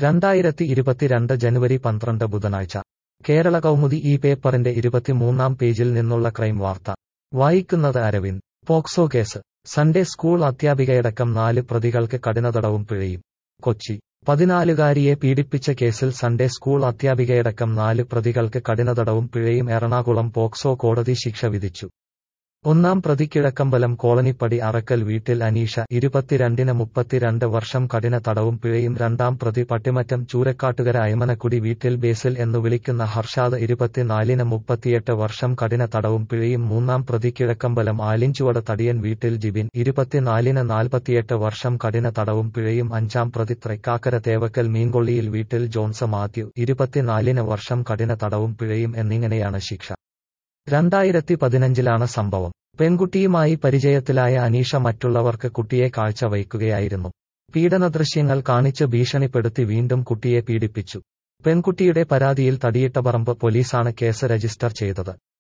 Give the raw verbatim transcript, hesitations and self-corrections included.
രണ്ടായിരത്തി ഇരുപത്തിരണ്ട് ജനുവരി പന്ത്രണ്ട് ബുധനാഴ്ച കേരള കൗമുദി ഈ പേപ്പറിന്റെ ഇരുപത്തിമൂന്നാം പേജിൽ നിന്നുള്ള ക്രൈം വാർത്ത വായിക്കുന്നത് Aravind. POCSO case. Sunday school അധ്യാപികയടക്കം നാല് പ്രതികൾക്ക് കഠിനതടവും പിഴയും. കൊച്ചി. പതിനാലുകാരിയെ പീഡിപ്പിച്ച കേസിൽ സൺഡേ സ്കൂൾ അധ്യാപികയടക്കം നാല് പ്രതികൾക്ക് കഠിനതടവും പിഴയും എറണാകുളം പോക്സോ കോടതി ശിക്ഷ വിധിച്ചു. ഒന്നാം പ്രതി കിഴക്കമ്പലം കോളനിപ്പടി അറക്കൽ വീട്ടിൽ അനീഷ ഇരുപത്തിരണ്ടിന് മുപ്പത്തിരണ്ട് വർഷം കഠിന തടവും പിഴയും, രണ്ടാം പ്രതി പട്ടിമറ്റം ചൂരക്കാട്ടുകര അയമനക്കുടി വീട്ടിൽ ബേസിൽ എന്നു വിളിക്കുന്ന ഹർഷാദ് ഇരുപത്തിനാലിന് മുപ്പത്തിയെട്ട് വർഷം കഠിന തടവും പിഴയും, മൂന്നാം പ്രതി കിഴക്കമ്പലം ആലിഞ്ചുവട് തടിയൻ വീട്ടിൽ ജിബിൻ ഇരുപത്തിനാലിന് നാൽപ്പത്തിയെട്ട് വർഷം കഠിന തടവും പിഴയും, അഞ്ചാം പ്രതി തൃക്കാക്കര തേവക്കൽ മീൻകൊള്ളിയിൽ വീട്ടിൽ ജോൺസ് മാത്യു ഇരുപത്തിനാലിന് വർഷം കഠിന തടവും പിഴയും എന്നിങ്ങനെയാണ് ശിക്ഷ. രണ്ടായിരത്തി പതിനഞ്ചിലാണ് സംഭവം. പെൺകുട്ടിയുമായി പരിചയത്തിലായ അനീഷ മറ്റുള്ളവർക്ക് കുട്ടിയെ കാഴ്ചവയ്ക്കുകയായിരുന്നു. പീഡനദൃശ്യങ്ങൾ കാണിച്ച് ഭീഷണിപ്പെടുത്തി വീണ്ടും കുട്ടിയെ പീഡിപ്പിച്ചു. പെൺകുട്ടിയുടെ പരാതിയിൽ തടിയിട്ടപറമ്പ് പോലീസാണ് കേസ് രജിസ്റ്റർ ചെയ്തത്.